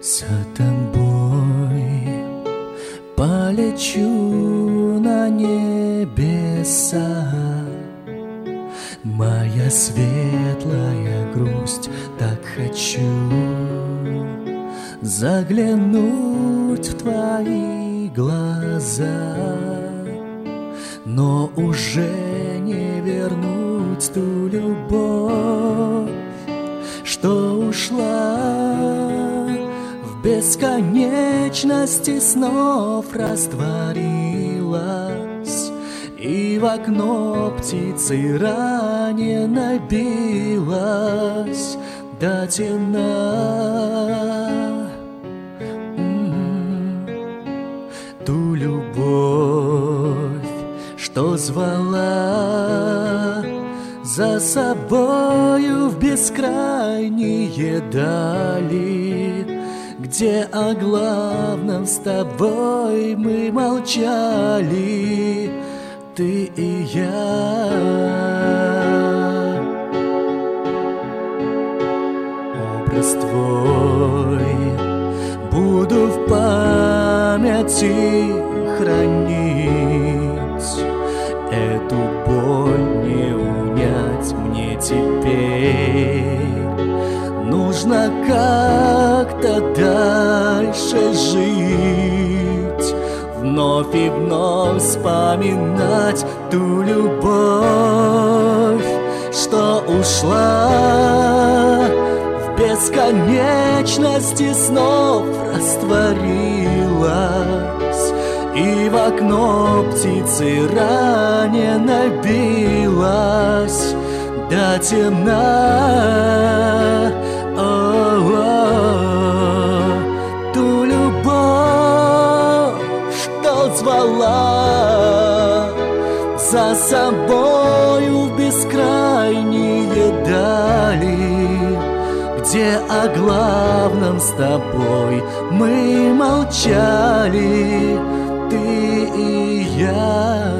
За тобой полечу на небеса. Моя светлая грусть, так хочу заглянуть в твои глаза, но уже не вернуть ту любовь, что ушла в бесконечности снов, растворилась и в окно птицей ранено билась до темна. Ту любовь, что звала за собою в бескрайние дали, где о главном с тобой мы молчали, ты и я. Образ твой буду в памяти хранить, эту боль не унять мне теперь. Нужно как-то дальше жить, вновь и вновь вспоминать ту любовь, что ушла в бесконечности снов, растворилась и в окно птицы ранено билась до темна. Ту любовь, что звала за собою в бескрайние дали, где о главном с тобой мы молчали, ты и я.